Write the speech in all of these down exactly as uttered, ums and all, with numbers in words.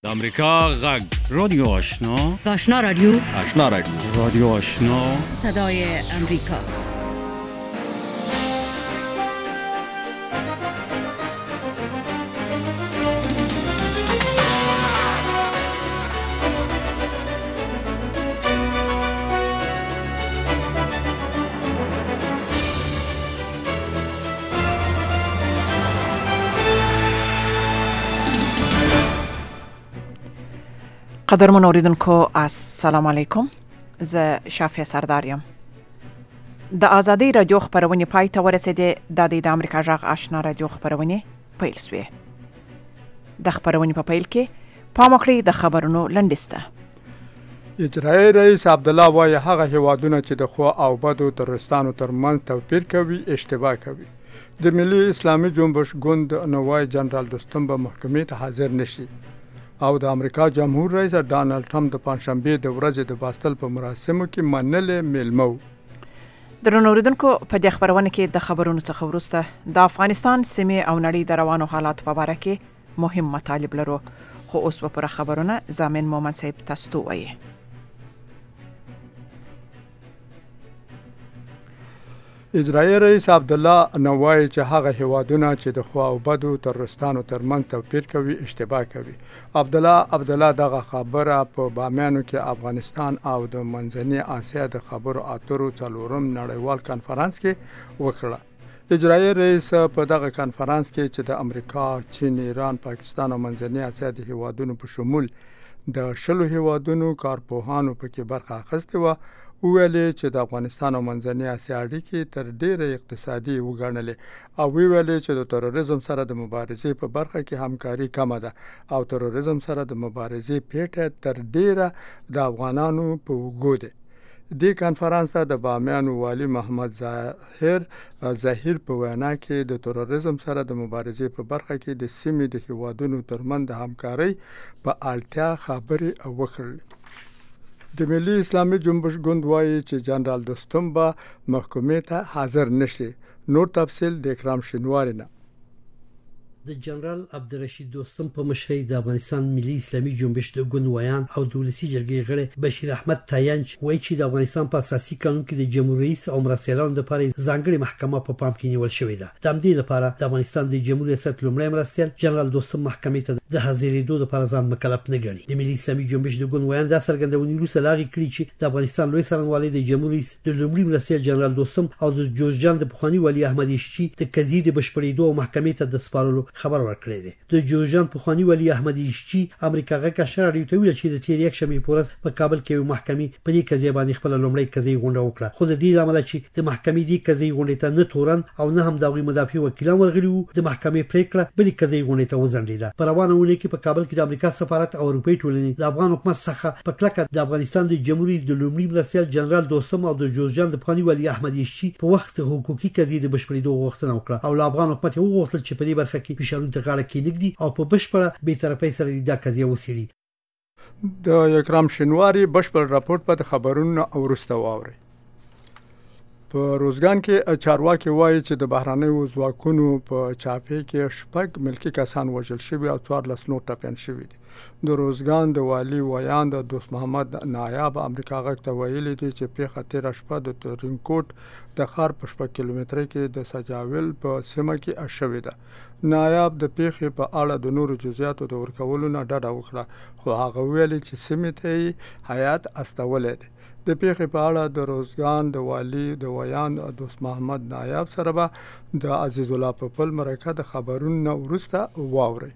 د امریکا غږ رادیو آشنا آشنا رادیو آشنا رادیو رادیو آشنا صدای امریکا. قدرمن اوریدونکو السلام علیکم. زه شافیه سرداریم. د آزادی رادیو خبرونه پای ته ورسېده. د د امریکا غږ آشنا رادیو خبرونه پیل شوې. د خبرونه په پیل کې پام وکړئ د خبرونو لنډیسته. اجرایي رئیس عبدالله وایي هغه هیوادونه چې د خو او بدو ترورستانو ترمنځ توپیر کوي اشتباه کوي. د ملي اسلامي جنبش ګوند نوای جنرال دوستم به محکمې ته حاضر نشي او د امریکا جمهور رئیس ډانلډ ټرمپ د پنځشنبه د ورځې د باستل په مراسمو کې منلې میلمو. درنو اوریدونکو په دې خبرونه کې د خبرونو څخه وروسته د افغانستان سیمه او نړۍ د روانو حالات په اړه کې مهم مطالب لرو، خو اوس په پر خبرونه زامن مومن صاحب تاسو ته وایي. اجرایي رئیس عبدالله نوای چې هغه هیوادونه چې د خو او بدو ترورستانو ترمنځ توپیر کوي اشتباه کوي. عبدالله عبدالله دغه خبره په بامیانو کې افغانستان او د منځنۍ اسیا د خبرو اترو څلورم نړیوال کانفرنس کې وکړه. اجرایي رئیس په دغه کانفرنس کې چې د امریکا، چین، ایران، پاکستان او منځنۍ اسیا د هیوادونو په شمول د شلو هیوادونو کارپوهانو پکې برخه اخیستې و، ویلي چې د افغانستان او منځنۍ اسیا اړیکې تر ډیره اقتصادي وګڼلې او ویلي چې د تروریزم سره د مبارزې په برخه کې همکاري کمه ده او تروریزم سره د مبارزې پیټه تر ډیره د افغانانو په وګو ده. دې کانفرنس ته د بامیانو والي محمد ظاهر ظاهر په وینا کې د تروریزم سره د مبارزې په برخه کې د سیمې د هیوادونو ترمنځ د همکارۍ په اړتیا خبرې وکړې. د ملي اسلامي جنبش ګوند وایي چې جنرال دوستم به محکمې ته حاضر نشي. نور تفصیل د اکرام شینواری نه. د جنرال عبدالرشید دوستم په مشرۍ د افغانستان ملي اسلامي جنبش د ګوند ویان او د ولسي جرګې غړي بشیر احمد تاینچ وایي چې د افغانستان په اساسي قانون کې د جمهور رئیس او مرستیالانو لپاره ځانګړې محکمه په پام کې نیول شوې ده. د همدې لپاره د افغانستان د جمهور ریاست لومړی مرستیال جنرال دوستم محکمې ته د حاضرېدو لپاره ځان مکلف نه ګڼي. د ملي اسلامي جنبش د ګوند ویان دا څرګندونې وروسته لاغې کړي چې د افغانستان لوی څارنوالي د جمهور رئیس د لومړي مرستیال جنرال دوستم او د جوزجان د پخواني والي احمد یشچي د قضیې د بشپړېدو او محکمې ته د سپارلو خبر ورکړی دی. د جوزجان پخواني والي احمد یشچي امریکا غږ کشر اړیو ته ویل چې د تیر یک شنبې په ورځ په کابل کې یو محکمې په دې قضیه باندې خپل لومړی قضیه غونډه وکړه، خو د دې لامل چې د محکمې دې قضیه غونډه ته نه تورن او نه هم د هغوی مدافع وکیلان ورغلي وو، د محکمې پریکړه بلې قضیه غونډه ته وځنډېده. په روانه اونۍ کې په کابل کې د امریکا سفارت او اروپایي ټولنې د افغان حکومت څخه په کلکه د افغانستان د جمهور رئیس د لومړي مرستیال جنرال دوستم او د جوزجان د پخواني والي احمد یشچي په وخت حقوقي قضیې د بشپړېدو غوښتنه وکړه او له افغان حکومت یې وغوښتل چې په دې برخه کې فشارونو ته غاړه کېنږدي او په بشپړه بې طرفۍ سره دا قضیه وڅېړي. د اکرام شینواری بشپړ راپورټ په خبرونو وروسته واوري. په روزګان کې چارواکي وایي چې د بهرانیو ځواکونو په چاپې کې شپږ ملکی کسان وژل شوي او څوارلس نور ټپیان شوي دي. د روزګان د والي ویان د دوست محمد نایاب امریکا غږ ته ویلي دي چې پیښه تېره شپه د تورینکوټ د ښار په شپږ کیلومترۍ کې د سجاویل په سیمه کې شوې ده. نایاب د پیښې په اړه د نورو جزئیاتو د ورکولو نه ډډه وکړه، خو هغه ویلي چې سیمې ته یې هیات استولی دی. د پیښې په اړه د روزګان د والي د ویان دوست محمد نایاب سره به د عزیز الله پپل مرکه د خبرونو وروسته واوري.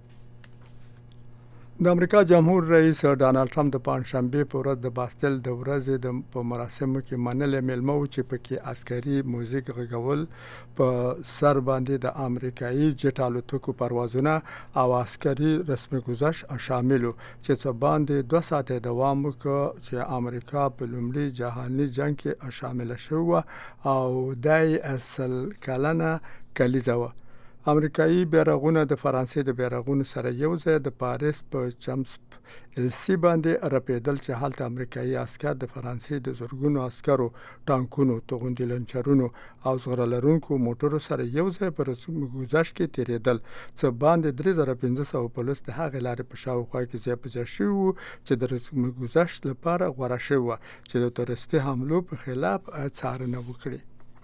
د امریکا جمهور رئیس ډانلډ ټرمپ د پنځشنبه په ورځ د باستل د ورځې د په مراسمو کې منلې میلمو چې پکې عسکري موزیک غږول په سر باندې د امریکایي جټ الوتکو پروازونه او عسکري رسمي گذشت شاملو چې څه باندې دوه ساعته دوام وکړ چې امریکا په لومړي جهاني جنگ کې شامل شو او دای اصل کلنه کلیزه و. امریکایي بیرغونه د فرانسې د بیرغونو سره یو ځای د پاریس په چمس السی باندې رپیدل چې هلته امریکایي عسكر د فرانسې د زورګونو عسکرو ټانکونو توغندي لنچرونو او زغره لرونکو موټرو سره یو ځای پر گذشت کې تیریدل چې باندې درې زره پنځه سوه پولیس د هغې لارې په شاوخوا کې ځای په ځای شوي وو چې د گذشت لپاره غوره شوي وه چې د تورستي حملو په خلاف څارنه وکړي.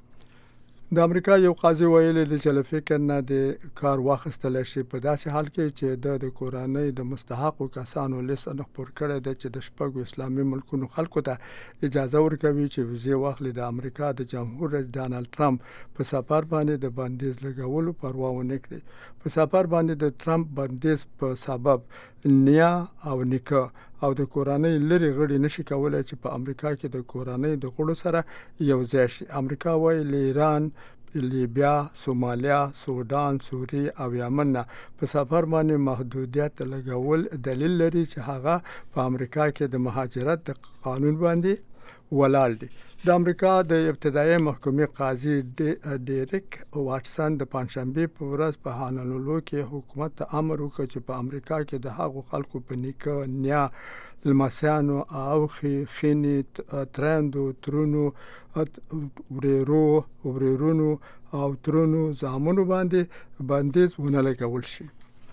د امریکا یو قاضي ویلي دی چې له فکر نه د کار واخیستلی شي په داسې حال کې چې د د کورنۍ د مستحقو کسانو لیست خپور کړی دی چې د شپږو اسلامي ملکونو خلکو ته اجازه ورکوي چې ویزې واخلي. د امریکا د جمهور رئیس ډانلډ ټرمپ په سفر باندې د بندیز لګولو پروا ونه کړي. په سفر باندې د ټرمپ بندیز په سبب نیا او نیکه او د کورنۍ لري غړي نشي کولای چې په امریکا کې د کورنۍ د غړو سره یو ځای شي. امریکا وايي له ایران، لیبیا، سومالیا، سودان، سوریه او یمن په سفر باندې محدودیت لګول دلیل لري چې هغه په امریکا کې د مهاجرت د قانون باندې ولاړ دي. د امریکا د ابتدایي محکمې قاضي ډیریک واټسن د پنځشنبه په ورځ په هانولو کې حکومت ته امر وکړ چې په امریکا کې د هغو خلکو په نیکه، نیا، لمسیانو او خینې، ترندو، ترونو، ورېرو، ورېرونو او ترونو زامنو باندې بندیز ونه لګول شي.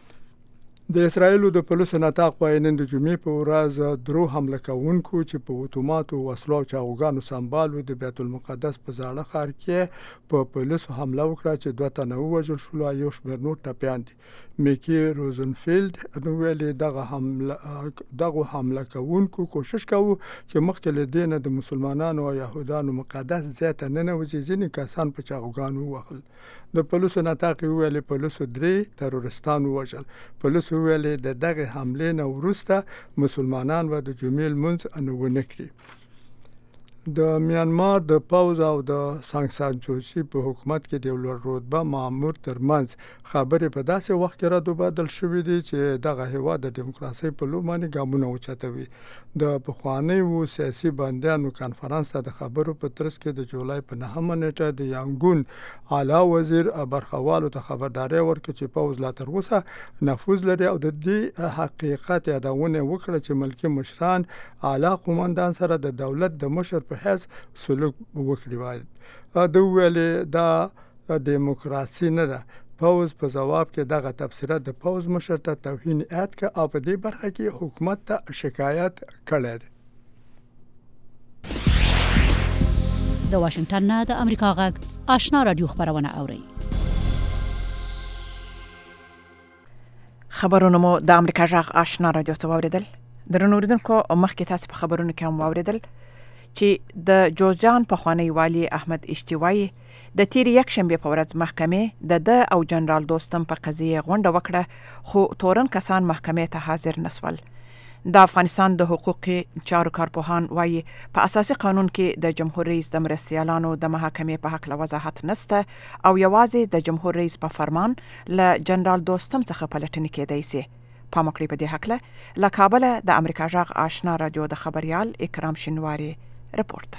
د اسرایلو د پولیسو نطاق وايي نن د جمعې په ورځ درو حمله کوونکو چې په اتوماتو وسلو او چاقوګانو سمبال و د بیت المقدس په زاړه ښار کې په پولیسو حمله وکړه چې دوه تنه ووژل شول او یو شمېر نور ټپیان دي. میکی روزنفیلډ نو ویلي دغه حمله دغه حمله کوونکو کوشش کوي چې مخکې له دې نه د مسلمانانو او یهودانو مقدس ځای ته ننوځي. ځینې کسان په چاقوګانو ووهل. د پولیسو نطاق ویلي پولیسو درې ترورستان ووژل. پولیسو ویلي د دغه حملې نه وروسته مسلمانان به د جمعې لمونځ ونه کړي. د میانمار د پوز او د سانګسان چوسي په حکومت کې د یو رتبه مامور ترمنځ خبرې په داسې وخت کې رد و بدل شوې دي چې دغه هیواد د دیموکراسۍ په لور باندې ګامونه اوچتوي. د پخوانیو سیاسي بندیانو کانفرنس ته د خبرو په ترڅ کې د جولای په نهمه نیټه د یانګون اعلی وزیر برخوالو ته خبرداري ورکړه چې پوز لا تر اوسه نفوذ لري او د دې حقیقت یادونه وکړه چې ملکي مشران اعلی قومندان سره د دولت د مشر په حیث سلوک وکړي وای. د ویلې دا دیموکراسي نه ده. پوز په جواب کې دغه تبصره د پوز مشر ته توهین عاد ک او په دې برخه کې حکومت ته شکایت کړی دی. د واشنگټن نه د امریکا غږ آشنا رادیو خبرونه اوري. خبرونه مو د امریکا غږ آشنا رادیو څخه اوریدل. درنو اوریدونکو مخکې تاسو په خبرونو کې هم اوریدل چې د جوزجان پخوانی والی احمد اشتوایی د تیر یک شنبه په ورځ محکمې د د او جنرال دوستم په قضیه غونډه وکړه خو تورن کسان محکمې ته حاضر نسول. د افغانستان د حقوقي چارو کارپوهان وايي په اساسي قانون کې د جمهور رئیس د مرستیالانو د محکمې په حق له وضاحت نسته او یوازې د جمهور رئیس په فرمان له جنرال دوستم څخه پلټنې کېدای شي. پامکړی په دې حق له له کابل د امریکا غږ آشنا رادیو د خبريال اکرام شنواری رپورت.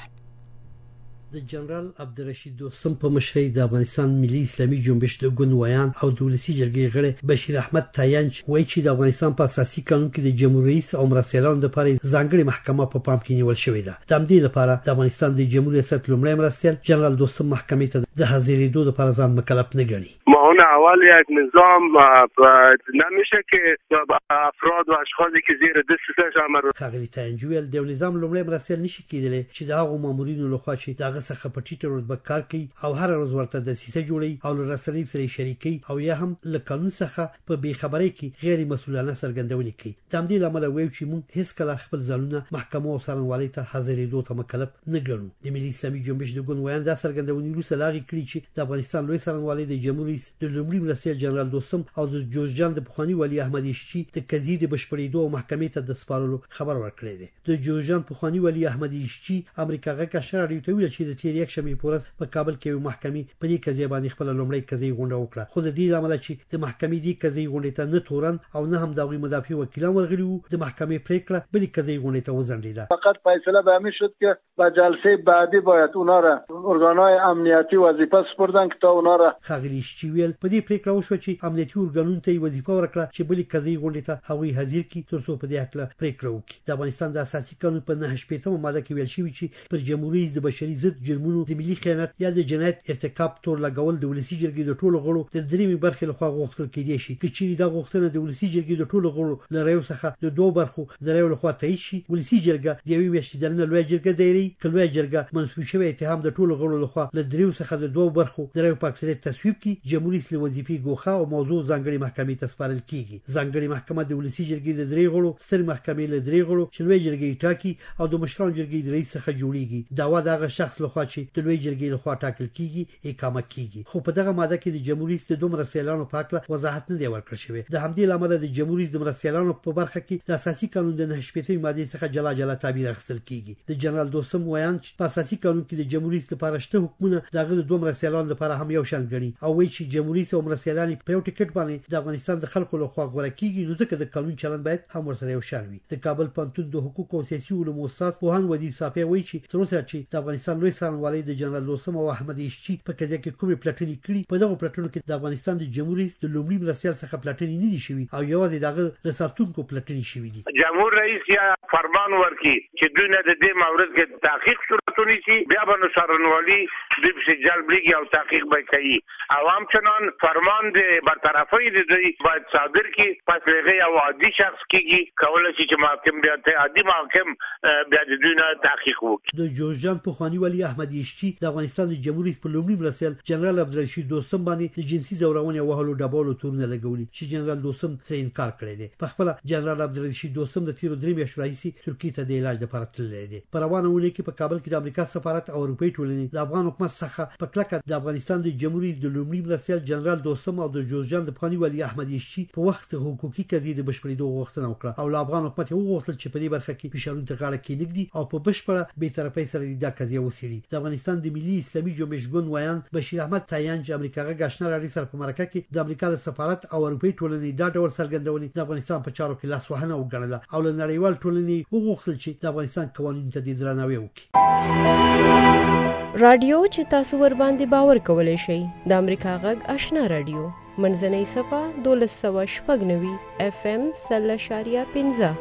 د جنرال عبدالرشید دوستم په مشرۍ د افغانستان ملي اسلامي جنبش د ګوندویان او د ولسي جرګې غړي بشیر احمد تاینچ وایي چې د افغانستان په اساسي قانون کې د جمهور رئیس او مرستیالانو لپاره ځانګړې محکمه په پام کې نیول شوې ده. د همدې لپاره د افغانستان د جمهور ریاست لومړی مرستیال جنرال دوستم محکمې ته د حاضرېدو لپاره ځان مکلف نه ګڼي. ما اون اول یک نظام نمیشه که افراد و اشخاصی که زیر دستش امر خغلی تاینچ ویل د نظام لومړی مرستیال نشي کېدلی چې د هغو مامورینو لخوا چې دغه څخه په ټیټه رتبه کار کوي او هر ورځ ورته دسیسه جوړي او له رسنۍ سره شریکي او یا هم له قانون څخه په بې خبرۍ کې غیر مسؤلانه څرګندونې کوي. د همدې له امله وایو چې موږ هیڅ کله خپل ځانونه محکمو او څارنوالۍ ته حاضرېدو ته مکلف نه ګڼو. د ملي اسلامي جنبش د ګوندویان دا څرګندونې وروسته لاغې کړي چې د افغانستان لوی څارنوالۍ د جمهور رئیس د لومړي مرستیال جنرال دوستم او د جوزجان د پخواني والي احمد اشچي د قضیې د بشپړېدو او محکمې ته د سپارلو خبر ورکړی دی. د جوزجان پخواني والي احمد اشچي امریکا غږ آشنا رادیو ته ویل چې د تیر یک شنبې په ورځ په کابل کې یو محکمې په دې قضیه باندې خپل لومړی قضیه غونډه وکړه. خو د دې له امله چې د محکمې دې قضیه غونډې ته نه تورن او نه هم د هغوی مدافع وکیلان ورغلي وو، د محکمې پرېکړه بلې قضیه غونډې ته وځنډېده. فقط فیصله به همین شد که با جلسه بعدی باید اونا را ارگانهای امنیتی وظیفه سپردن که تا اونا را خغلی اشچي ویل ویل په دې پریکړه وشو چې امنیتي ارګانونو ته وظیفه ورکړه چې بلې قضیې غونډې ته هغوی حاضر کړي ترڅو په دې حق پریکړه وکړي. د افغانستان د اساسي قانون په نهه شپږمه ماده کې ویل شوی چې پر جمهوریت د بشري ضد جرمونو د ملي خیانت یا د جنایت ارتکاب تور لګول د ولسی جرګې د ټولو غړو د دریمې برخې لخوا غوښتل کېدای شي. که چیرې دا غوښتنه د ولسی جرګې د ټولو غړو له رایو څخه د دوه برخو د رایو لخوا تایید شي، ولسی جرګه د یوې میاشتې دننه لویه جرګه دایري. که لویه جرګه منسوب شوی اتهام د ټولو غړو لخوا له دریو څخه د دوه برخو د رایو په اکثریت تصویب کړي، جمهوریت له وظیفې ګوښه او موضوع ځانګړې محکمې ته سپارل کیږي. ځانګړې محکمه د ولسی جرګې د درې غړو، سترې محکمې له درې غړو چې لویه جرګې ټاکي او د مشرانو جرګې د رئیس څخه جوړیږي. دعوا د هغه شخص لخوا چې د لویه جرګې لخوا ټاکل کیږي اقامه کیږي. خو په دغه ماده کې د جمهوریت د دوه مرستیالانو په اړه وضاحت نه دی ورکړل شوی. د همدې لامل د جمهوریت د مرستیالانو په برخه کې د اساسي قانون د نهه شپږمې ماده څخه جلا جلا تعبیر اخیستل کیږي. د جنرال دوستم وایي چې په اساسي قانون کې د جمهوریت لپاره شته حکمونه دغه د دوه مرستیالانو لپاره هم یو شان ګڼي او وایي چې جمهوریت او مرستیالان په یو ټیکټ باندې د افغانستان د خلکو لخوا غوړه کیږي، نو ځکه د قانون چلند باید هم ورسره یو شان وي. د کابل پوهنتون د حقوق او سیاسي علومو استاد پوهان ودی صافی وایي چې تر اوسه چې د افغانستان لوی څارنوالۍ د جنرال دوستم او احمد ایشچي په قضیه کې کومې پلټنې کړي، په دغه پلټنو کې د افغانستان د جمهوریت د لومړي مرستیال څخه پلټنې نه دي شوي او یوازې دغه د ساتونکو پلټنې شوي دي. جمهور رئیس یا فرمان ورکړي چې دوی نه د دې مورد کې تحقیق صورت ونیسي، بیا به نو څارنوالي دوی پسې جلبېږي او تحقیق به کوي. او همچنان فرمان د برطرفۍ د دوی باید صادر کړي، پس هغه یو عادي شخص کېږي، کولی شي چې محاکم بیا ته عادي محاکم بیا د دوی نه تحقیق وکړي. د جورجان پخواني والي احمد ایشچي د افغانستان د جمهوریت په لومړي مرستیال جنرال عبدالرشید دوستم باندې د جنسي ځورونې او وهلو ډبولو تورونه لګولي چې جنرال دوستم څه انکار کړی دی. په خپل جنرال عبدالرشید دوستم د تیرو درې میاشتو راهیسې ترکیې ته د علاج لپاره تللی دی. په روانه اونۍ کې په کابل کې د امریکا سفارت او اروپایي ټولنې د افغان حکومت څخه په کلکه د افغانستان د جمهوریت د لومړي مرستیال جنرال دوستم او د جورجان د پخواني والي احمد ایشچي په وخت حقوقي قضیې د بشپړېدو غوښتنه وکړه او له افغان حکومت یې وغوښتل چې په دې برخه کې فشارونو ته غاړه کېنږدي او په بشپړه بېطرفۍ سره دا قضیه وڅېړي. د افغانستان د ملي اسلامي جنبش ګوند ویان بشیر احمد تایانج امریکا غږ آشنا راډیو سره په مرکه کې د امریکا د سفارت او اروپایي ټولنې دا ډول څرګندونې د افغانستان په چارو کې لاسوهنه وګڼله او له نړیوال ټولنې وغوښتل چې د افغانستان قوانینو ته د درناوی وکړي. رادیو چې تاسو ور باندې باور کولای شئ د امریکا غږ آشنا رادیو منځنۍ صفه دولس سوه شپږ نوي اف ام سل اشاریه پنځه.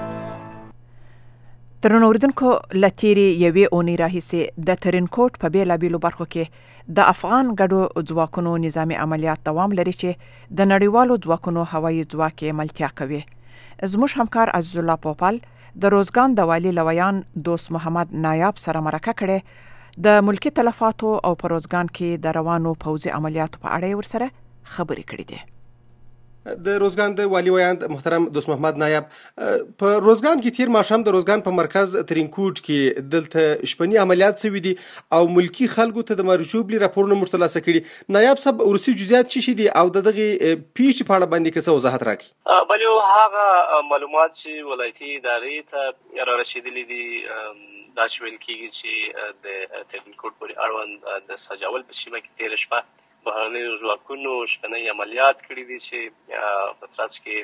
درنو اوریدونکو لتیری یوې اونۍ راهیسې د ترینکوټ په بیلابیلو برخو کې د افغان ګډو ځواکونو نظامي عملیات دوام لري چې د نړیوالو ځواکونو هوایي ځواک یې ملتیا کوي. زموږ همکار عزیز الله پوپل د روزګان د والي لویان دوست محمد نایاب سره مرکه کړې، د ملکی تلفاتو او په روزګان کې د روانو پوځي عملیاتو په اړه ورسره خبرې کړې دي. د روزګان د والي ویاند محترم دوست محمد نایاب، په روزګان کې تیر ماښام د روزګان په مرکز ترینکوټ کې دلته شپني عملیات شوي دي او ملکی خلکو ته د مارجوبلي راپورونه موږ ترلاسه کړي. نایاب صاحب، وروستي جزئیات څه شي دي او د دغې پیښې په اړه باندې که څه وضاحت راکړي؟ بلې هغه معلومات چې ولایتي ادارې ته را رسېدلي دي داسې ویل کېږي چې د ترینکوټ پورې اړوند د سجاول په سیمه کې تېره شپه بهرنیو ځواکونو شپنۍ عملیات کړي دي چې په ترڅ کې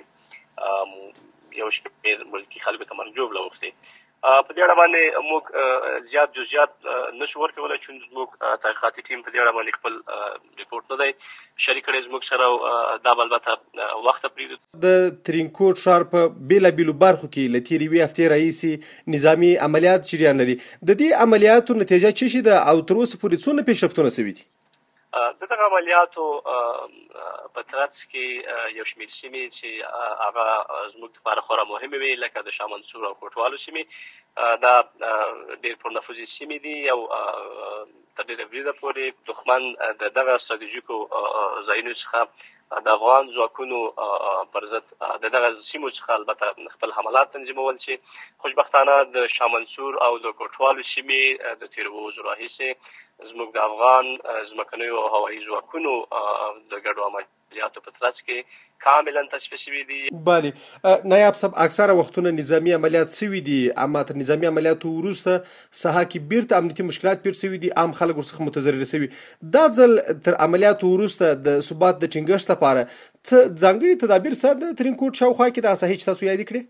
یو شمېر ملکي خلکو ته مرجوب اوښتي. په دې اړه باندې موږ زیات جزئیات نشو ورکولی چې زموږ تحقیقاتي ټیم په دې اړه باندې خپل ریپورټ نه دی شریک کړی زموږ سره، دا به البته وخت پرېږدو. د ترینکوټ ښار په بېلابېلو برخو کې له تېرې یوې هفتې راهیسې نظامي عملیات جریان لري. د دې عملیاتو نتیجه څه شي ده او تر اوسه پورې څونه پیشرفتونه شوي دي؟ د دغه عملیاتو په ترڅ کې یو شمېر سیمې چې هغه زموږ لپاره خورا مهمې وې لکه د شاه منصور او کوټوالو سیمې، دا ډېر پرنفوذي سیمې دي او تر ډېره بریده پورې دښمن د دغه ستراتیژیکو ځایونو څخه د افغان ځواکونو پر ضد د دغه سیمو څخه البته خپل حملات تنظیمول چې خوشبختانه د شاه منصور او د کوټوالو سیمې د تېرو ورځو راهیسې زموږ د افغان ځمکنیو او هوایي ځواکونو د ګډو عملیاتو په ترڅ کې کاملا تصفیه شوي دي. بله نایاب صاحب، اکثره وختونه نظامي عملیات شوي دي، اما تر نظامي عملیاتو وروسته ساحه کې بیرته امنیتي مشکلات پېښ شوي دي، عام خلک ورڅخه متضرر شوي. دا ځل تر عملیاتو وروسته د ثبات د ټینګښت لپاره څه ځانګړي تدابیر سره د ترینکوټ شاوخوا کې د ساحې چې تاسو یادې کړې؟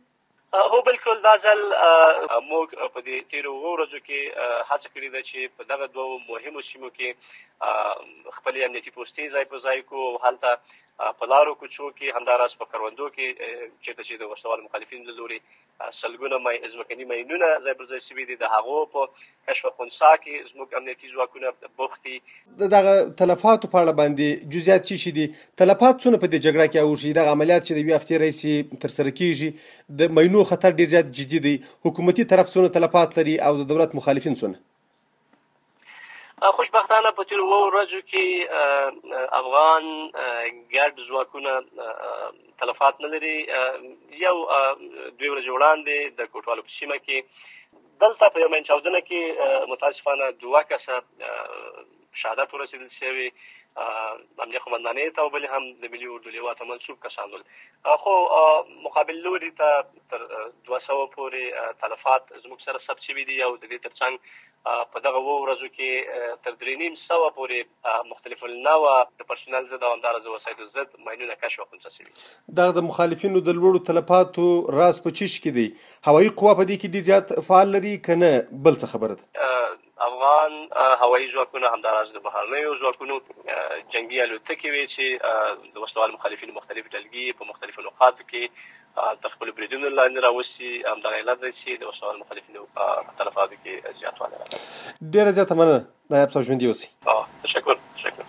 هو بالکل دا ځل موږ په دې تیرو ورځو کې هڅه کړې ده چې په دغه دوو مهمو سیمو کې خپلې امنیتي پوستې ځای په ځای کړو، هلته په لارو کوڅو کې همداراز په کروندو کې چېرته چې د وسله والو مخالفینو له لورې سلګونه ځمکني ماینونه ځای پر ځای شوي دي، د هغو په کشف خنثی کې زموږ امنیتي ځواکونه بوخت دي. د دغه تلفاتو په اړه باندې جزئیات څه شي دي؟ تلفات څونه په دې جګړه کې اوښي؟ دغه عملیات چې د یوې هفتې راهیسې ترسره کېږي، د ماینو خطر ډېر زیات جدي دی، حکومتي طرف څونه تلفات لري او د دولت مخالفین څونه؟ خوشبختانه په تېرو اوو ورځو کې افغان ګډ ځواکونه تلفات نه لري. یو دوې ورځې وړاندې د کوټوالو په سیمه کې دلته په یو مین چاودنه کې متاسفانه دوه کسه شهادت ورسېدل شوي، امنیه قمندانۍ ته او بلې هم د ملي اردو لوا ته منسوب کسان ول. خو مقابل لوري ته تر دوه سوه پورې تلفات زموږ سره ثبت شوي دي او د دې تر څنګ په دغه اوو ورځو کې تر درې نیم سوه پورې مختلف النوع د پرسونل ضد او همداراز وسایلو ضد ماینونه کشف او خنثی شوي. دغه د مخالفینو د لوړو تلفاتو راز په چیش کې دی؟ هوایي قوا په دې کې ډېر زیات فعال لري که نه بل څه خبره ده؟ افغان هوایي ځواکونه همداراز د بهرنیو ځواکونو جنګي الوتکې وې چې د وسله والو مخالفینو مختلف ډلګي په مختلفو نقاطو کې تر خپلو بریدونو لاندې راوستي. همدغه علت دی چې د وسله والو مخالفینو په تلفاتو کې زیاتوالی راغلی. ډېره زیاته مننه نایب صاحب، ژوندي اوسئ. تشکر تشکر.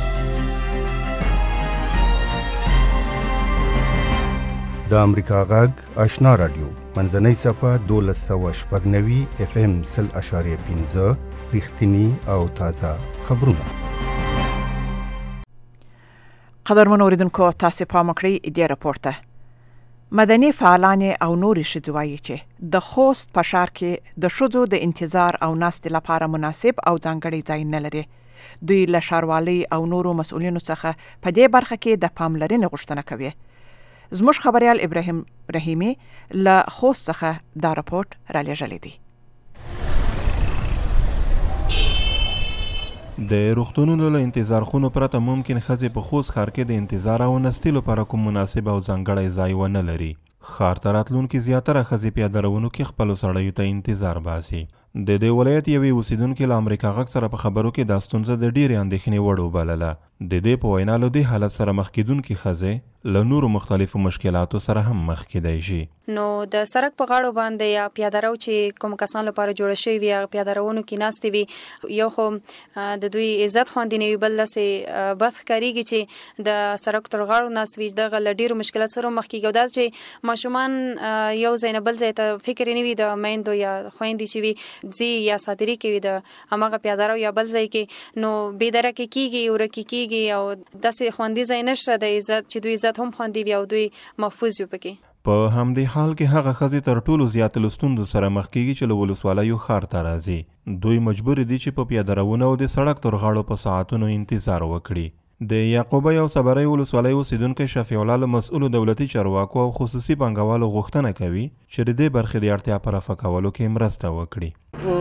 د امریکا غږ آشنا رادیو منځنۍ صفحه دولس سوه شپږ نوي اف ام سل اشاریه پنځه رښتیني او تازه خبرونه. قدرمن اوریدونکو، تاسو پام وکړئ دې راپور ته. مدني فعالان او نورې ښځې وایي چې د خوست په ښار کې د ښځو د انتظار او ناستې لپاره مناسب او ځانګړی ځای نه لري. دوی له ښاروالۍ او نورو مسؤلینو څخه په دې برخه کې د پاملرنې غوښتنه کوي. زموږ خبريال ابراهیم رحیمی له خوست څخه دا راپورټ را لېږلی دی. د روغتونونو له انتظار خونو پرته ممکن ښځې په خوست ښار کې د انتظار او نستي لپاره کوم مناسب او ځانګړی ځای ونه لري. ښار ته راتلونکي زیاتره ښځې پیاده روونو کې خپلو سړیو ته انتظار باسي. د دې ولایت یوې اوسیدونکې له امریکا غږ سره په خبرو کې دا ستونزه د ډېرې اندېښنې وړ وبلله. د دې په وینا له دې حالت سره مخ کېدونکې ښځې له نورو مختلفو مشکلاتو سره هم مخ کېدای شي. نو د سړک په غاړو باندې یا پیاده رو چې کوم کسان لپاره جوړه شوي وي هغه پیاده روونو کې ناستې وي، یو خو د دوی عزت خوندي نه وي، بل داسې بد ښکارېږي چې د سړک تر غاړو ناست وي، دغه له ډېرو مشکلات سره مخ کېږي. او دا چې ماشومان یو ځای نه بل ځای ته فکر یې نه وي، د میندو یا خویندې چې وي ځي یا صادري کوي د هماغه پیاده رو یا بل ځای کې، نو بېدرکې کېږي، ورکې کېږي او داسې خوندي ځای نشته د عزت چې دوی عزت هم خوندي وي او دوی محفوظ وي پکې. په همدې حال کې هغه ښځې تر ټولو زیات له ستونزو سره مخ کېږي چې له ولسوالیو ښار ته راځي. دوی مجبور دي چې په پیاده روونه او د سړک تر غاړو په ساعتونو انتظار وکړي. د یعقوبی او صبرۍ ولسوالۍ اوسیدونکی شفیع الله له مسؤلو دولتي چارواکو او خصوصي پانګوالو غوښتنه کوي چې د دې برخې د اړتیا په رفع کولو کې مرسته وکړي.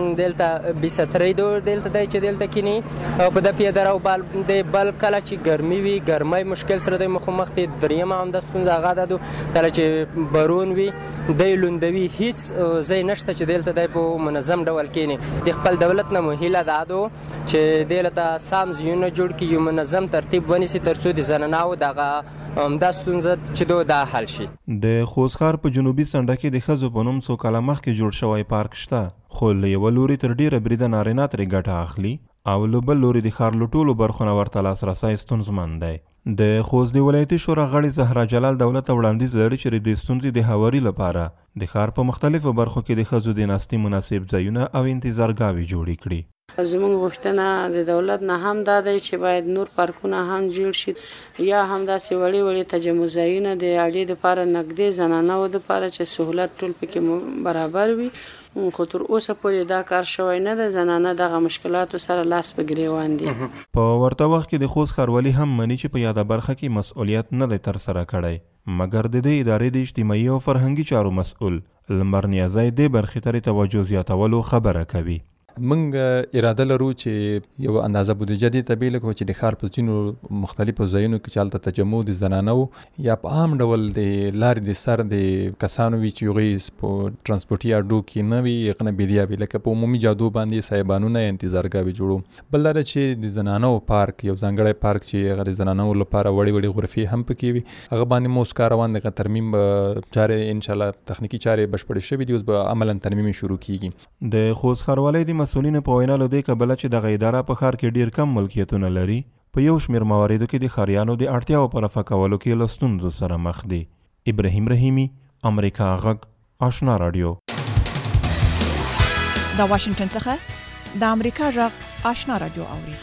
دلته بیستری دو دلته دی چې دلته کینی او په د پیاده رو بل د بل کله چې ګرمي وي ګرمۍ مشکل سره د مخامخ دي. درېیمه هم د ستونزه هغه ده کله چې بارون وي دی لوندوي، هیڅ ځای نشته چې دلته دی په منظم ډول کینی. د خپل دولت نه مهیله ده دو چې دلته سام ځایونه جوړ کړي، یو منظم ترتیب ونیسي تر څو د زنانو دغه همدا ستونزه چې دو دا حل شي. د خوست ښار په جنوبي څنډه کې د ښځو په نوم څو کاله مخکې جوړ شوی پارک شته، خو له یوه لوري تر ډېره بریده نارینه ترې ګټه اخلي او له بل لوري د ښار له ټولو برخو نه ورته لاسرسی ستونزمن دی. د خوست د ولایتي شورا غړي زهرا جلال دولت ته وړاندیز لري چې د ستونزې د هواري لپاره د ښار په مختلفو برخو کې د ښځو د ناستي مناسب ځایونه او انتظارګاوې جوړې کړي. زموږ غوښتنه د دولت نه هم دا دی چې باید نور پارکونه هم جوړ شي، یا هم داسې وړې وړې تجمع ځایونه د اړې دپاره نږدې زنانو دپاره چې سهولت ټول پکې برابر وي. خو تر اوسه پورې دا کار شوی نه ده. زنانه دغه مشکلاتو سره لاس په ګریوان دي. په ورته وخت کې د خوست ښاروالي هم مني چې په یاده برخه کې مسؤلیت نه دی ترسره کړی، مګر د دې ادارې د اجتماعي او فرهنګي چارو مسؤل لمر نیازی دې برخې ته توجه زیاتولو خبره کوي. موږ اراده لرو چې یو اندازه بودیجه دې ته بیل کړو چې د ښار په ځینو مختلفو ځایونو کې چې هلته تجمع د زنانو یا په عام ډول د لارې د سر د کسانو وي چې هغوی په ترانسپورټي اډو کې نه وي هغه نه بېدیا وي لکه په عمومي جادو باندې صاحبانونه یا انتظارګاوې جوړو. بل دا ده چې د زنانو پارک یو ځانګړی پارک چې هغه د زنانو لپاره وړې وړې غرفې هم پکې وي هغه باندې مو اوس کار روان دی. ترمیم چارې انشاءالله تخنیکي چارې بشپړې شوي دي اوس به عملا ترمیم شروع کیږي. د خوست ښاروالۍ د مسؤلینو په وینا له دې کبله چې دغه اداره په ښار کې ډیر کم ملکیتونه لري په یو شمېر مواردو کې د ښاریانو د اړتیاو په رفع کولو کې له ستونزو سره مخ دي. ابراهیم رحیمي، امریکا غږ، آشنا راډیو. د واشنگټن څخه د امریکا غږ آشنا راډیو اوري.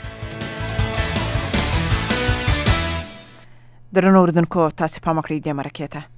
درنو اوریدونکو تاسو په مکړی د مرکه ته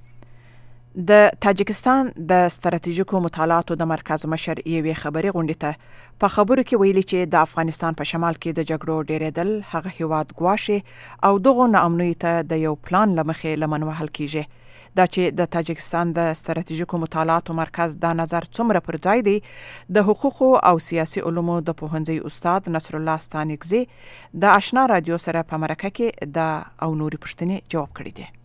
د تاجکستان د ستراتیژیکو مطالعاتو د مرکز مشر یوې خبري غونډې ته په خبرو کې ویلي چې د افغانستان په شمال کې د جګړو ډیرېدل هغه هیواد ګواښي او دغه ناامنۍ ته د یو پلان لمخې لمن وهل کیږي. دا چې د تاجکستان د ستراتیژیکو مطالعاتو مرکز دا نظر څومره پر ځای دی د حقوقو او سیاسي علومو د پوهنځي استاد نصر الله ستانکزی د آشنا رادیو سره په مرکه کې د او نوري پوښتنې جواب کړی دی.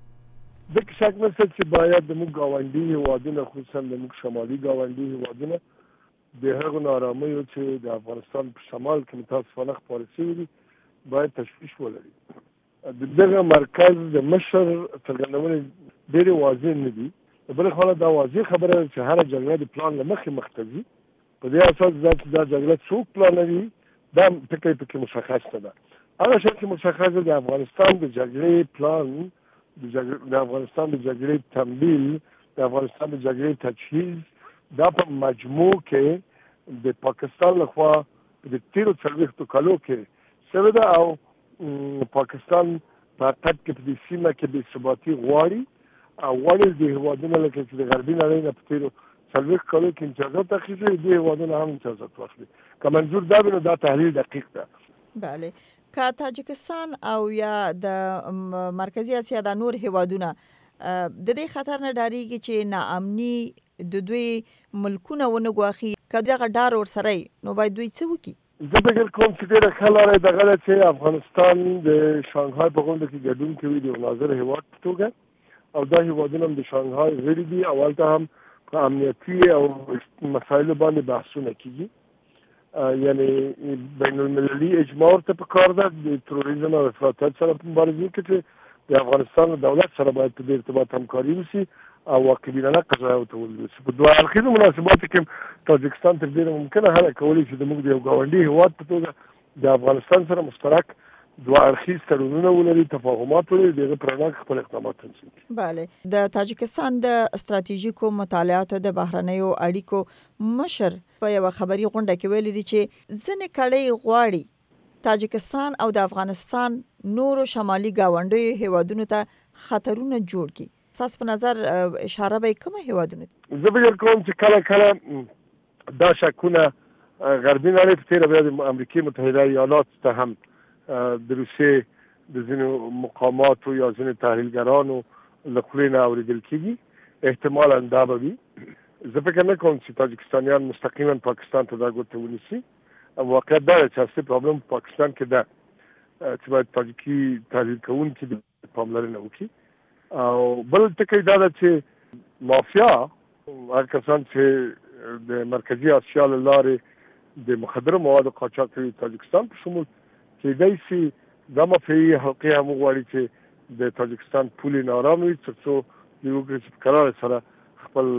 د شک نشته چې باید د موږ گاونډي هیوادونه خصوصا د موږ شمالي گاونډي هیوادونه د هغو نارامیو چې د افغانستان په شمال کې متاسفانه خپاره شوي دي باید تشویش ولري. د دغه مرکز د مشر څرګندونې ډېرې واضح نه دي. د بلې خوا دا واضح خبره ده چې هره جګړه د پلان له مخې مخ ته ځي. په دې اساس دا چې دا جګړه څوک پلانوي دا ټکی پکې مشخص نه ده. هغه شی چې مشخص ده د افغانستان د جګړې پلان د افغانستان د جګړې تمویل د افغانستان د جګړې تجهیز دا په مجموع کې د پاکستان لخوا د تیرو څلوېښتو کالو کې شوې ده او پاکستان په حقیقت کې په دې سیمه کې بې ثباتي غواړي او غواړي د هیوادونو لکه چې د غربي نړۍ نه په تیرو څلوېښت کالو کې امتیازات اخیستي دي هیوادونه هم امتیازات واخلي. که منظور دا وي نو دا تحلیل دقیق ده. بله که تاجکستان او یا د مرکزی اسیا د نور هیوادونه د دې خطر نه ډاریږي چې ناامني د دوی ملکونه ونه ګواخي که دغه ډار ورسره نو باید دوی څه وکړي؟ زه فکر کوم چې ډېره ښه لاره دغه ده چې افغانستان د شانګهای په غونډه کې ګډون کوي د یو ناظر هیواد په توګه او دا هیوادونه هم د شانګهای غړي دي او هلته هم په امنیتي او مسایلو باندې بحثونه کیږي. یعنی بین المللي اجماع ورته پکار ده د تروریزم او افراطیت سره په مبارزه کې چې د افغانستان دولت سره باید په دې ارتباط همکاري وشي او واقعبینانه قضایا وتول شي. په دوه اړخیزو مناسباتو کې تاجکستان تر ډېره ممکنه هله کولی شي د موږ د یو ګاونډي هیواد په توګه د افغانستان سره مشترک دوه اړخیز تړونونه ولري، تفاهمات ولري، د هغه پر وړاندې خپل اقدامات تنظیم کړي. بله د تاجکستان د ستراتیژیکو مطالعاتو د بهرنیو اړیکو مشر په یوه خبري غونډه کې ویلي دي چې ځینې کړۍ غواړي تاجکستان او د افغانستان نورو شمالي ګاونډیو هیوادونو ته خطرونه جوړ کړي. ستاسو په نظر اشاره به کومه هیوادونه؟ زه فکر کوم چې کله کله دا شکونه غربي نړۍ په تېره بیا د امریکې متحده ایالاتو ته هم د روسیې د ځینو مقاماتو یا ځینو تحلیلګرانو له خولې نه اورېدل کېږي، احتمالا دا به وي. زه فکر نه کوم چې تاجکستانیان مستقیما پاکستان ته دا ګوته ونیسي. واقعیت دا ده چې اصلي پرابلم په پاکستان کې ده چې باید تاجکي تحلیل کوونکي پاملرنه وکړي. او بل ټکی دا ده چې مافیا هغه کسان چې د مرکزي اسیا له لارې د مخدره موادو قاچاق کوي تاجکستان په شمول کېدای شي دا مافیایي حلقې هم وغواړي چې د تاجکستان پولې نارام وي تر څو دوی وکړي چې په کراره سره خپل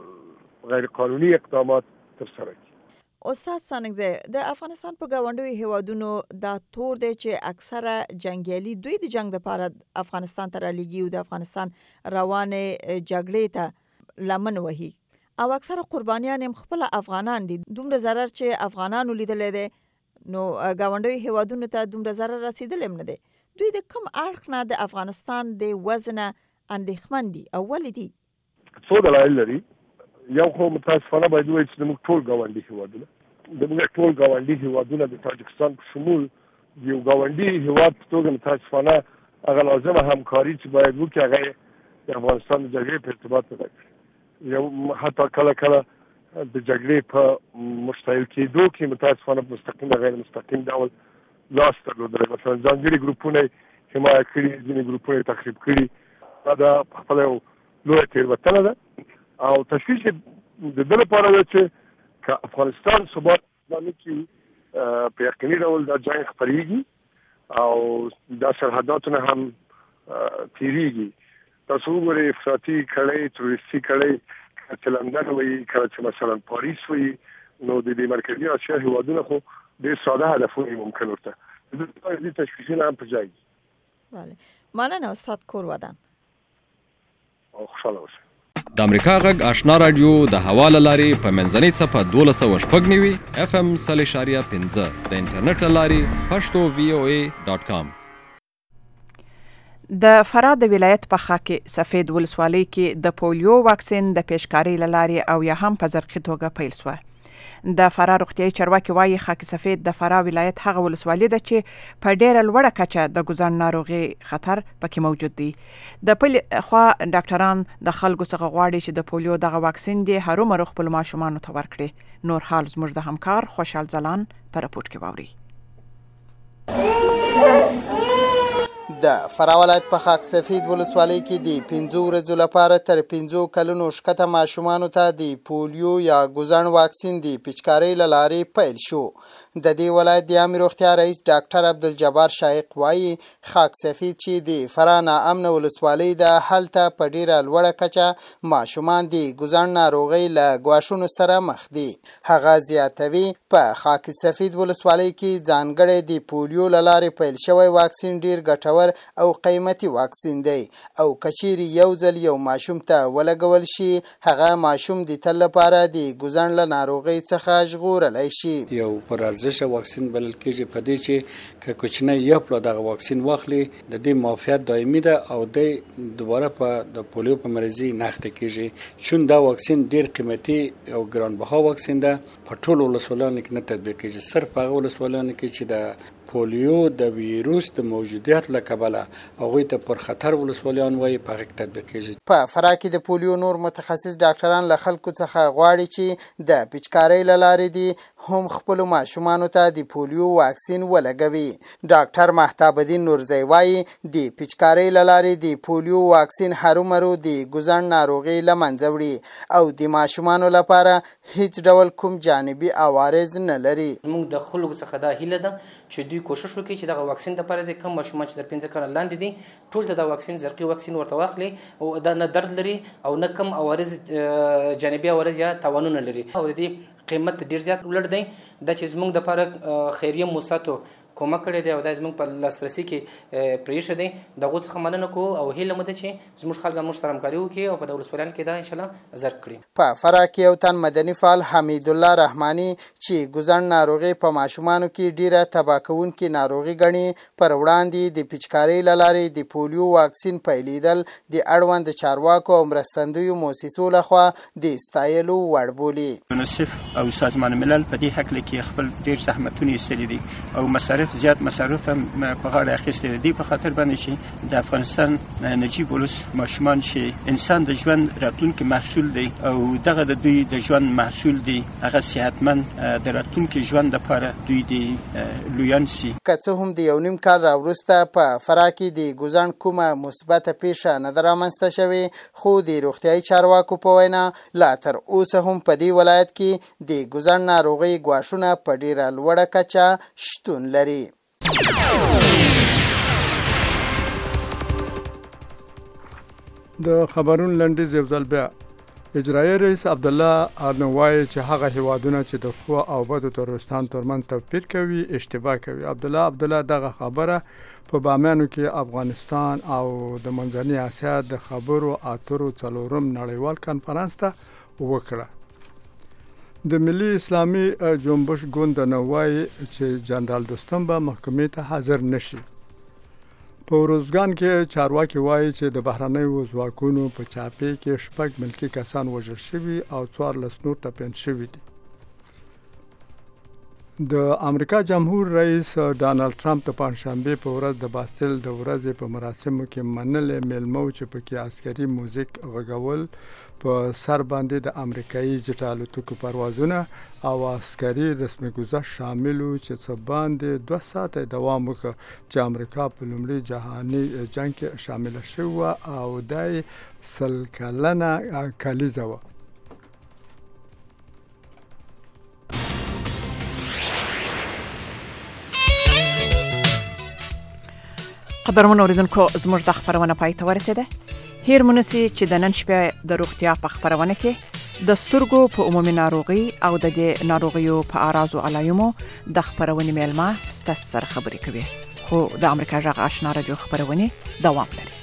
غیر قانوني اقدامات ترسره کړي. استاد ستانکزی د افغانستان په ګاونډیو هیوادونو دا تور دی چې اکثره جنګیالي دوی د جنگ لپاره افغانستان ته رالیږي او د افغانستان روانې جګړې ته لمن وهي او اکثره قربانیان هم خپل افغانان دي. دومره ضرر چې افغانانو لیدلی دی نو ګاونډیو هیوادونو ته دومره ضرر رسیدلی هم نه دی. دوی د کوم اړخ نه د افغانستان د وزنه اندېښمن دي او ولې دي؟ څو دلایل لري. یو خو متاسفانه باید ووایو چې زموږ ټول ګاونډي هیوادونه زموږ ټول ګاونډي هیوادونه د تاجکستان په شمول یو ګاونډي هیواد په توګه متاسفانه هغه لازمه همکاري چې باید وکړي هغه د افغانستان د جګړې په ارتباط پیدا کړي. یو حتی کله کله د جګړې په مشتعل کېدو کې متاسفانه مستقیم یا غیر مستقیم ډول لاس درلودلی. مثلا ځانګړي ګروپونه حمایه کړي، ځینې ګروپونه تخریب کړي. دا خپله یو لویه تېروتنه ده او تشویش د ده لپاره ده چې که افغانستان ثبات باندې کې په یقیني ډول دا جنګ خپرېږي او دا سرحداتونه هم تېرېږي. تاسو وګورئ افراطي کړۍ، تروریستي کړۍ، کله چې لندن وایي، کله چې مثلا پاریس وایي، نو د دې مرکزي اسیا هېوادونه خو ډېر ساده هدفونه ممکن ورته د دې تشویشونه هم په ځای دي. بله، مننه استاد کور ودان. او خوشحاله اوسئ. د امریکا غږ آشنا رادیو د هوا له لارې په منځنۍ څپه دولس سوه شپږ نوي اف ام سل اشاریه پنځه د انټرنیټ له لارې پښتو وی او ای ډاټ کام. د فراه د ولایت په خاک سفید ولسوالۍ کې د پولیو واکسین د پیشکارۍ له لارې او یا هم په زرخي توګه پیل شوه. د فراه روغتیايي چارواکي وایي خاک سفید د فراه ولایت هغه ولسوالۍ ده چې په ډیره لوړه کچه د ګوزن ناروغي خطر پکې موجود دی. د بل خوا ډاکټران د خلکو څخه غواړي چې د پولیو دغه واکسین دی هرومرو خپل ماشومانو ته ورکړي. نور حال زموږ د همکار خوشحال ځلان په رپورټ کې واوري. د فراه ولایت په خاک سفید ولسوالۍ کې د پنځو ورځو لپاره تر پنځو کلونو ښکته ماشومانو ته د پولیو یا ګوزن واکسین د پیچکارۍ له لارې پیل شو. د دې ولایت د عامې روغتیا رئیس ډاکټر عبدالجبار شایق وایي خاک سفید چې د فراه ناامنه ولسوالۍ ده هلته په ډیره لوړه کچه ماشومان د ګوزن ناروغۍ له ګواښونو سره مخ دي. هغه زیاتوي په خاک سفید ولسوالۍ کې ځانګړی د پولیو له لارې پیل شوی واکسین ډیر ګټور او قیمتي واکسین دی او کچيري یو ځل یو ماشوم ته ولګول شي هغه ماشوم د تل لپاره د ګوزن له ناروغۍ څخه ژغورلی شي. یو پر ارزښه واکسین بلل کېږي په دې چې که کوچنی یو پلو دغه واکسین واخلي د دې معافیت دایمي ده او د دوباره په د پولیو په مرضي نه اخته کېږي. چون دا واکسین ډیر قیمتي او ګرانبها واکسین ده په ټولو ولسوالیانو کې نه تطبیق کېږي. صرف هغه ولسوالیانو کې چې د پولیو د ویروس د موجودیت له کبله هغوی ته پر خطر ولسوالیان وایي په هغه کې تطبیق کېږي. په فراه کې د پولیو نور متخصص ډاکټران له خلکو څخه غواړي چې د پیچکارۍ له لارې دي هم خپلو ماشومانو ته د پولیو واکسین ولګوي. ډاکټر مهتاب الدین نورزی وایي د پیچکارۍ له لارې د پولیو واکسین هرومرو د ګوزن ناروغۍ له منځه وړي او د ماشومانو لپاره هیڅ ډول کوم جانبي عوارض نه لري. موږ د خلکو څخه دا هیله ده چې دوی کوشش وکړي چې دغه واکسین لپاره د کم ماشومان چې د پنځه کاله لاندې دي ټول ته دا واکسین زرقي واکسین ورته واخلي او دا نه درد لري او نه کم عوارض جانبي عوارض یا تاوانونه لري او د دې قیمت ډیر زیات ولر دی. دا چې زموږ د لپاره خیریه موسساتو کومک کړی دی او دا زموږ په لاسرسي کې پرېښی دی. د هغو څخه مننه کوو او هیله مو ده چې زموږ خلک موږ سره همکاري وکړي او په د ولسوالیانو کې دا انشاءالله زرق کړي. په فراه کې یو تن مدني فعال حمید الله رحماني چې ګوزن ناروغي په ماشومانو کې ډیره تباه کوونکې ناروغي ګڼي پر وړاندې د پیچکارۍ له لارې د پولیو واکسین پیلیدل د اړوند چارواکو او مرستندویو موسسو لخوا د ستایلو وړ بولي. یونیسف او سازمان ملل په دې هکله کې خپل ډیر زحمتونه ایستلي دي او مصارف زیات مصارف هم په غاړه اخیستي دي په خاطر باندې چې د افغانستان نجیب ولس ماشومان چې انسان د ژوند راتلونکي محصول دی او دغه د دوی د ژوند محصول دی هغه صحتمند د راتلونکي ژوند لپاره دوی د لویان سي. که څه هم د یو نیم کال راوروسته په فراه کې د ګوزن کومه مثبته پیښه نه ده رامنځته شوې خو د روغتیايي چارواکو په وینا لا تر اوسه هم په دې ولایت کې د ګوزن ناروغۍ ګواښونه په ډیره لوړه کچه شتون لري. د خبرون لنډیز یو ځل بیا اجرایي رئیس عبدالله ارنو وایي چې هغه هیوادونه چې د خو او بدو تروریستان ترمن توپیر کوي اشتباه کوي. عبدالله عبدالله دغه خبره په بامیانو کې افغانستان او د منځنۍ اسیا د خبرو اترو څلورم نړیوال کنفرانس ته وکړه. د ملي اسلامي جنبش ګوند نوای چې جنرال دوستم به محکمې ته حاضر نشي. په روزګان کې چارواکي وایي چې د بهرنیو ځواکونو په چاپې کې شپږ ملکي کسان وژل شوي او څوارلس نور ټپیان شوي دي. د امریکا جمهور رئیس ډانلډ ټرمپ د پنځشنبه په ورځ د باستل د ورځې په مراسمو کې منلې میلمو چې پکې عسکري موزیک غږول په سر باندې د امریکایي جټ الوتکو پروازونه او عسکري رسمي گذشت شامل وو چې څه باندې دوه ساعته دوام وکړ چې امریکا په لومړي جهاني جنگ کې شامل شو او دای سل کلنه کلیزه و. قدرمن اوریدونکو زموږ د خبرونه پای ته ورسېده. هیر مونږ چې د نن شپه د روغتیا په خبرونه کې د سترګو په عمومي ناروغي او د دې ناروغیو په اعراض او علایمو د خبرونه میلمه ستاسو سره خبرې کوي. خو د امریکا جغ آشنا رادیو خبرونه دوام لري.